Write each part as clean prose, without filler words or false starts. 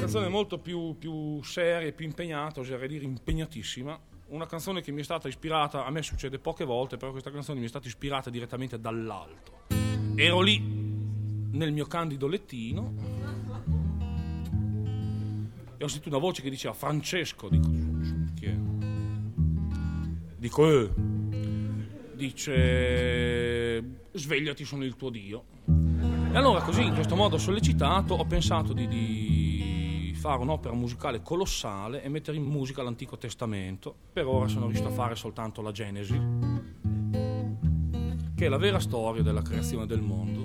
canzone molto più seria, più impegnata, oserei dire impegnatissima. Una canzone che mi è stata ispirata, a me succede poche volte, però questa canzone mi è stata ispirata direttamente dall'alto. Ero lì nel mio candido lettino e ho sentito una voce che diceva Francesco, dico chi è? Dico dice svegliati, sono il tuo Dio. E allora così, in questo modo sollecitato, ho pensato di fare un'opera musicale colossale e mettere in musica l'Antico Testamento. Per ora sono riuscito a fare soltanto la Genesi, che è la vera storia della creazione del mondo.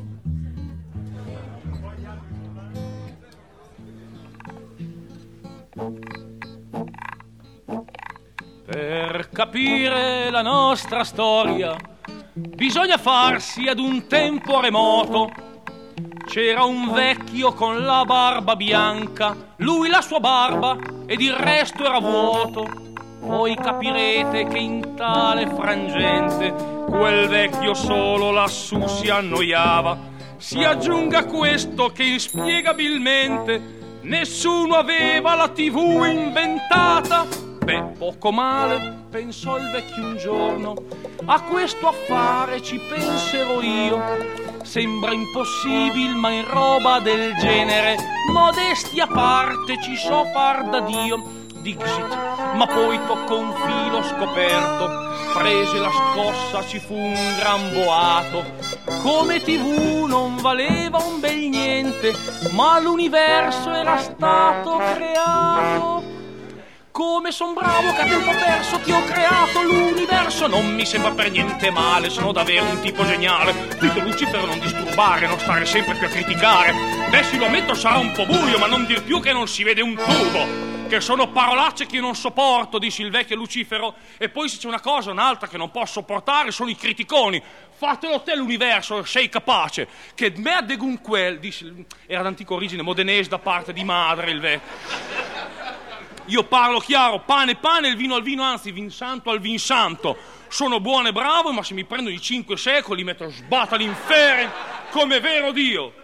Per capire la nostra storia bisogna farsi ad un tempo remoto. C'era un vecchio con la barba bianca, lui la sua barba ed il resto era vuoto. Voi capirete che in tale frangente quel vecchio solo lassù si annoiava. Si aggiunga a questo che inspiegabilmente nessuno aveva la TV inventata. Beh, poco male, pensò il vecchio un giorno, a questo affare ci penserò io. Sembra impossibile, ma in roba del genere, modesti a parte, ci so far da Dio. Dixit, ma poi toccò un filo scoperto, prese la scossa, ci fu un gran boato. Come TV non valeva un bel niente, ma l'universo era stato creato. Come son bravo che a tempo perso ti ho creato l'universo. Non mi sembra per niente male, sono davvero un tipo geniale. Dito Lucifero non disturbare, non stare sempre più a criticare. Beh sì, lo ammetto, sarà un po' buio, ma non dir più che non si vede un tubo. Che sono parolacce che io non sopporto, dice il vecchio Lucifero. E poi se c'è una cosa, un'altra che non posso sopportare sono i criticoni. Fatelo te l'universo, sei capace. Che merde gunquel, dice, era d'antica origine modenese da parte di madre il vecchio. Io parlo chiaro, pane pane, il vino al vino, anzi vin santo al vin santo. Sono buono e bravo, ma se mi prendono i 5 secoli metto sbata all'inferno come vero Dio.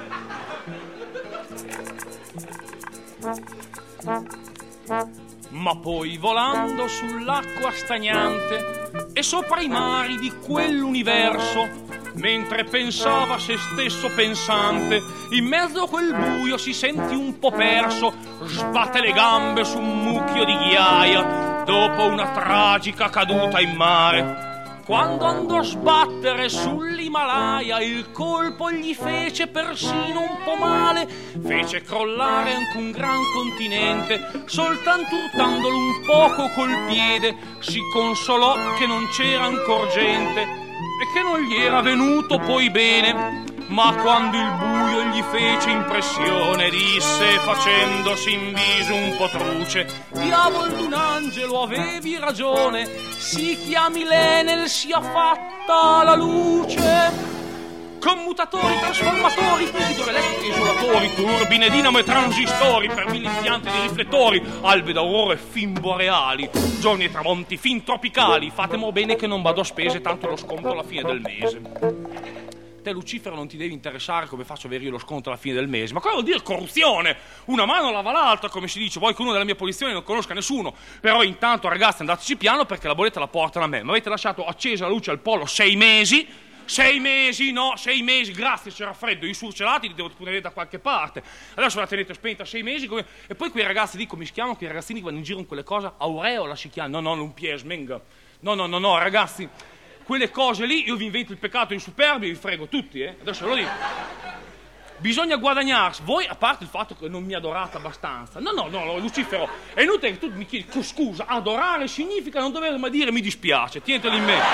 Ma poi volando sull'acqua stagnante e sopra i mari di quell'universo, mentre pensava a se stesso pensante, in mezzo a quel buio si sentì un po' perso, sbatte le gambe su un mucchio di ghiaia dopo una tragica caduta in mare. Quando andò a sbattere sull'Himalaya, il colpo gli fece persino un po' male, fece crollare anche un gran continente, soltanto urtandolo un poco col piede, si consolò che non c'era ancor gente e che non gli era venuto poi bene. Ma quando il buio gli fece impressione, disse facendosi in viso un po' truce: diavol d'un angelo, avevi ragione, si chiami l'Enel, sia fatta la luce. Commutatori, trasformatori, idroelettrici, isolatori, turbine, dinamo e transistori, per 1000 impianti di riflettori, albe d'aurora e fin boreali, giorni e tramonti fin tropicali. Fatemo bene che non vado a spese, tanto lo sconto alla fine del mese. Te Lucifero non ti devi interessare come faccio avere io lo sconto alla fine del mese. Ma cosa vuol dire corruzione? Una mano lava l'altra, come si dice. Vuoi che uno della mia posizione non conosca nessuno. Però intanto ragazzi andateci piano, perché la bolletta la portano a me. Mi avete lasciato accesa la luce al polo 6 mesi. 6 mesi, no, 6 mesi, grazie, c'era freddo, i surgelati li devo tenere da qualche parte. Adesso la tenete spenta 6 mesi. E poi quei ragazzi lì, come si chiamano, quei ragazzini che vanno in giro con quelle cose, aureola si chiama. No, non piesmenga. No, ragazzi, quelle cose lì, io vi invento il peccato in superbi e vi frego tutti, adesso ve lo dico. Bisogna guadagnarsi. Voi, a parte il fatto che non mi adorate abbastanza. No, Lucifero, è inutile che tu mi chiedi, scusa, adorare significa non dover mai dire mi dispiace, tientelo in mente.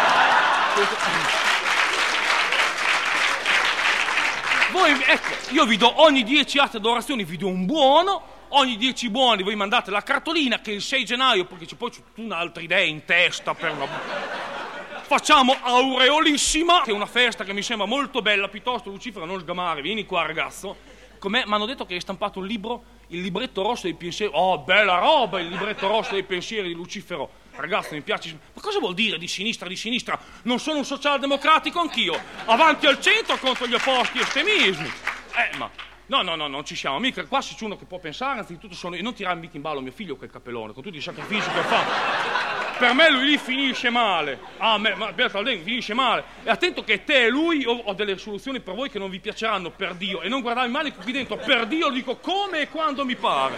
Voi, ecco, io vi do ogni 10 atti adorazioni, vi do un buono. Ogni 10 buoni voi mandate la cartolina che il 6 gennaio, perché c'è poi un'altra idea in testa per una... Facciamo Aureolissima, che è una festa che mi sembra molto bella. Piuttosto, Lucifero, non sgamare, vieni qua ragazzo. Mi hanno detto che hai stampato un libro, il libretto rosso dei pensieri. Oh, bella roba, il libretto rosso dei pensieri di Lucifero. Ragazzo, mi piace. Ma cosa vuol dire di sinistra, di sinistra? Non sono un socialdemocratico anch'io. Avanti al centro contro gli opposti estremismi. Ma No, non ci siamo mica. Qua se c'è uno che può pensare, anzitutto sono io. Non tirare mica in ballo mio figlio quel capellone, con tutti i sacrifici che fa. Per me lui lì finisce male. Ma Bertaldini finisce male. E attento che te e lui ho delle soluzioni per voi che non vi piaceranno, per Dio. E non guardarmi male qui dentro, per Dio lo dico come e quando mi pare.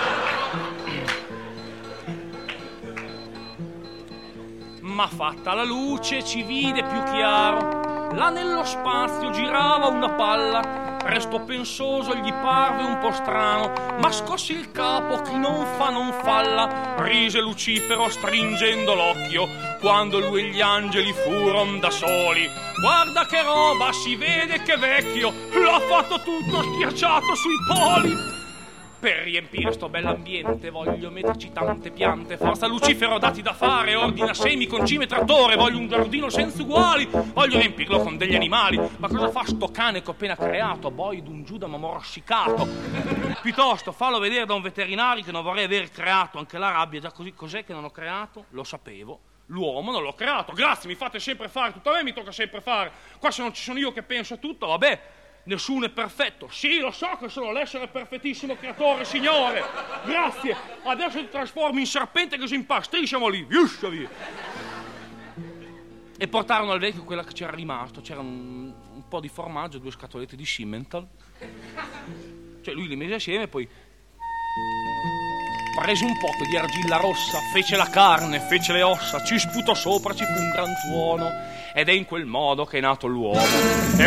Ma fatta la luce ci vide più chiaro. Là nello spazio girava una palla. Restò pensoso, gli parve un po' strano, ma scosse il capo, chi non fa non falla. Rise Lucifero stringendo l'occhio, quando lui e gli angeli furon da soli. Guarda che roba, si vede che vecchio l'ha fatto tutto schiacciato sui poli. Per riempire sto bell'ambiente voglio metterci tante piante. Forza Lucifero dati da fare, ordina semi, concime, trattore. Voglio un giardino senza uguali, voglio riempirlo con degli animali. Ma cosa fa sto cane che ho appena creato? Boy d'un Giuda ma morsicato. Piuttosto fallo vedere da un veterinario che non vorrei aver creato. Anche la rabbia già così. Cos'è che non ho creato? Lo sapevo. L'uomo non l'ho creato. Grazie, mi fate sempre fare, tutto a me mi tocca sempre fare. Qua se non ci sono io che penso a tutto, vabbè. Nessuno è perfetto. Sì, lo so che sono l'essere perfettissimo creatore, Signore. Grazie. Adesso ti trasformi in serpente che si impastrisciamo lì. Via. E portarono al vecchio quella che c'era rimasto. C'era un po' di formaggio, 2 scatolette di Simmental. Cioè lui li mise assieme e poi prese un poco di argilla rossa, fece la carne, fece le ossa, ci sputò sopra, ci fu un gran tuono. Ed è in quel modo che è nato l'uomo.